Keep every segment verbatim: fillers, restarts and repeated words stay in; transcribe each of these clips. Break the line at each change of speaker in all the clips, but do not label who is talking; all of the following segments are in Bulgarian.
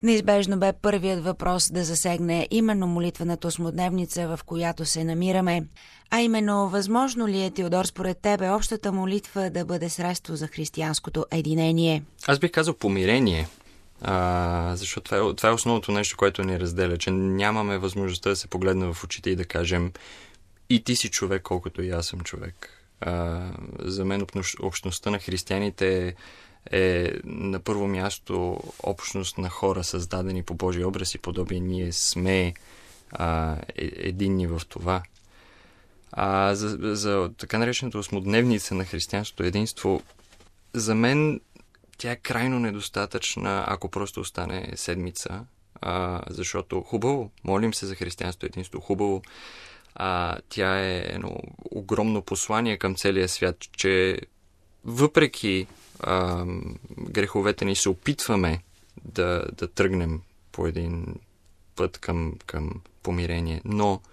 Неизбежно бе първият въпрос да засегне именно молитвената осмодневница, в която се намираме. А именно, възможно ли е, Теодор, според тебе, общата молитва да бъде средство за християнското единение?
Аз бих казал помирение, а, защото това е, това е основното нещо, което ни разделя, че нямаме възможността да се погледнем в очите и да кажем и ти си човек, колкото и аз съм човек. А, за мен общността на християните е на първо място общност на хора, създадени по Божия образ и подобие. Ние сме а, е, единни в това. А за, за така наречената осмодневница на християнското единство, за мен тя е крайно недостатъчна, ако просто остане седмица, а, защото хубаво, молим се за християнското единство, хубаво, а, тя е едно огромно послание към целия свят, че въпреки а, греховете ни се опитваме да, да тръгнем по един път към, към помирение, но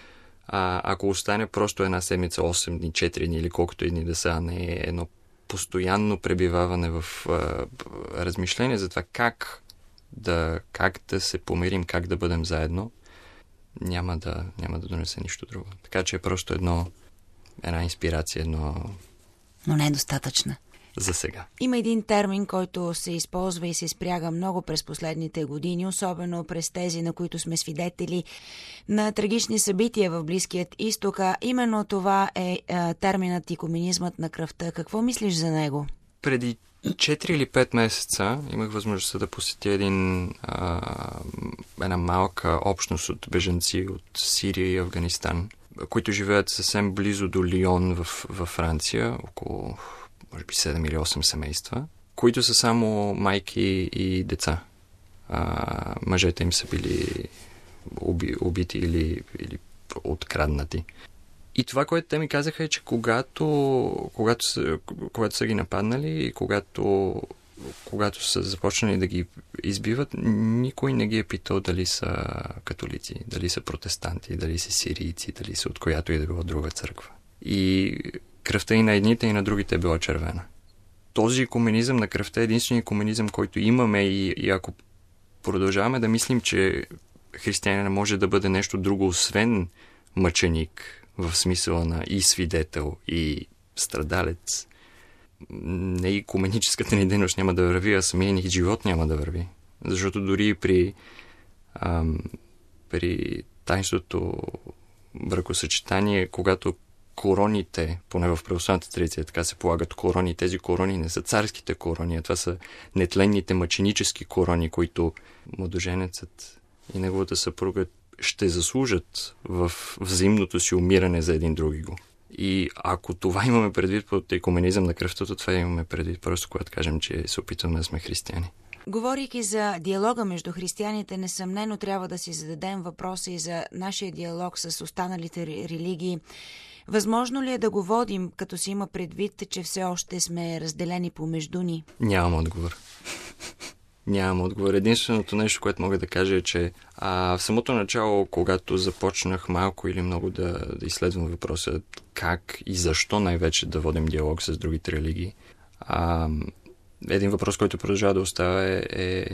а, ако остане просто една седмица, осем дни, четири дни или колкото и дни да са, а не е едно постоянно пребиваване в а, размишление за това как да, как да се помирим, как да бъдем заедно, няма да, няма да донесе нищо друго. Така че е просто едно, една инспирация, едно...
Но не е достатъчна.
За сега.
Има един термин, който се използва и се спряга много през последните години, особено през тези, на които сме свидетели на трагични събития в Близкият изток. Именно това е а, терминът икуменизмът на кръвта. Какво мислиш за него?
Преди четири или пет месеца имах възможността да посетя един, а, една малка общност от бежанци от Сирия и Афганистан, които живеят съвсем близо до Лион в, във Франция, около може би седем или осем семейства, които са само майки и деца. А, мъжете им са били уби, убити или, или откраднати. И това, което те ми казаха е, че когато, когато, са, когато са ги нападнали и когато, когато са започнали да ги избиват, никой не ги е питал дали са католици, дали са протестанти, дали са сирийци, дали са от която и да било друга църква. И кръвта и на едните, и на другите е била червена. Този икуменизъм на кръвта е единственият икуменизъм, който имаме и, и ако продължаваме да мислим, че християнин може да бъде нещо друго, освен мъченик, в смисъла на и свидетел, и страдалец, не икуменическата ни дейност няма да върви, а самия ни живот няма да върви. Защото дори при, ам, при таинството бракосъчетание, когато короните, поне в православната традиция, така се полагат корони. Тези корони не са царските корони, а това са нетленните мъченически корони, които младоженецът и неговата съпруга ще заслужат в взаимното си умиране за един други го. И ако това имаме предвид под икуменизъм на кръвта, то това имаме предвид просто когато кажем, че се опитваме да сме християни.
Говорейки за диалога между християните, несъмнено трябва да си зададем въпроса и за нашия диалог с останалите религии. Възможно ли е да го водим, като си има предвид, че все още сме разделени помежду ни?
Нямам отговор. Нямам отговор. Единственото нещо, което мога да кажа е, че а, в самото начало, когато започнах малко или много да, да изследвам въпроса как и защо най-вече да водим диалог с другите религии, а, един въпрос, който продължава да остава е, е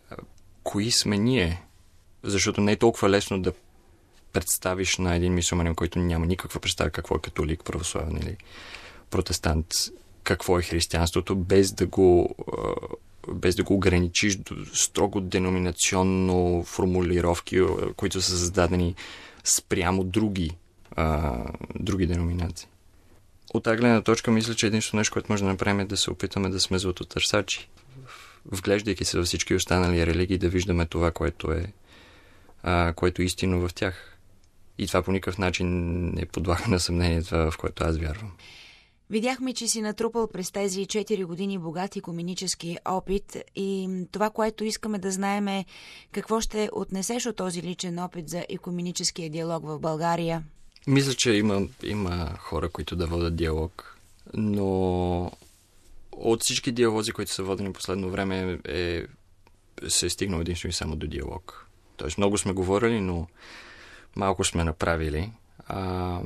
кои сме ние? Защото не е толкова лесно да представиш на един мюсюлманин, който няма никаква представа какво е католик, православен или протестант, какво е християнството, без да го, без да го ограничиш до строго деноминационно формулировки, които са създадени спрямо други, а, други деноминации. От тази гледна точка мисля, че единствено нещо, което може да направим е да се опитаме да сме златотърсачи. Вглеждайки се във всички останали религии, да виждаме това, което е, а, което е истинно в тях. И това по никакъв начин не подлага на съмнение това, в което аз вярвам.
Видяхме, че си натрупал през тези четири години богат икуменически опит и това, което искаме да знаем е какво ще отнесеш от този личен опит за икуменическия диалог в България.
Мисля, че има, има хора, които да водят диалог, но от всички диалози, които са водени последно време, е, се е стигнал единствено и само до диалог. Тоест много сме говорили, но малко сме направили. А,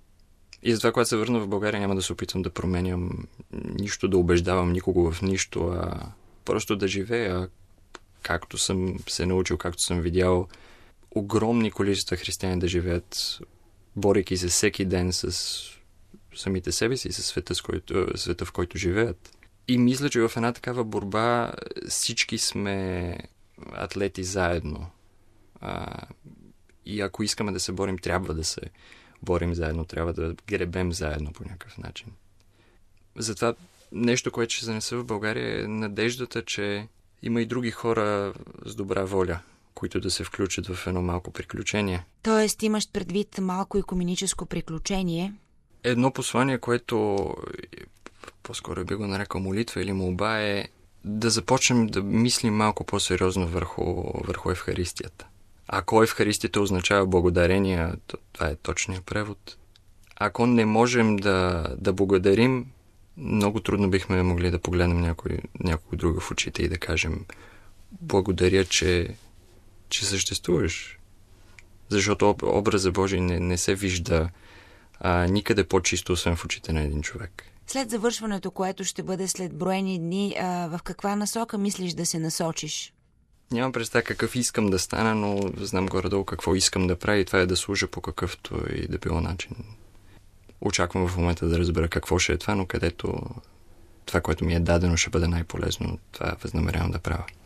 и затова, когато се върна в България, няма да се опитвам да променям нищо, да убеждавам никого в нищо, а просто да живея както съм се научил, както съм видял огромни количества християни да живеят, борейки се всеки ден с самите себе си и с света, с който, света, в който живеят. И мисля, че в една такава борба всички сме атлети заедно. А, и ако искаме да се борим, трябва да се борим заедно, трябва да гребем заедно по някакъв начин. Затова нещо, което ще занеса в България е надеждата, че има и други хора с добра воля, които да се включат в едно малко приключение.
Тоест имаш предвид малко икуменическо приключение?
Едно послание, което по-скоро би го нарекал молитва или молба, е да започнем да мислим малко по-сериозно върху, върху Евхаристията. Ако Евхаристията означава благодарение, то това е точният превод. Ако не можем да, да благодарим, много трудно бихме могли да погледнем някой, някой друг в очите и да кажем благодаря, че, че съществуваш. Защото образа Божий не, не се вижда а, никъде по-чисто, освен в очите на един човек.
След завършването, което ще бъде след броени дни, а, в каква насока мислиш да се насочиш?
Нямам представа какъв искам да стана, но знам горе-долу какво искам да правя и това е да служа по какъвто и да било начин. Очаквам в момента да разбера какво ще е това, но където това, което ми е дадено, ще бъде най-полезно, това възнамерявам да правя.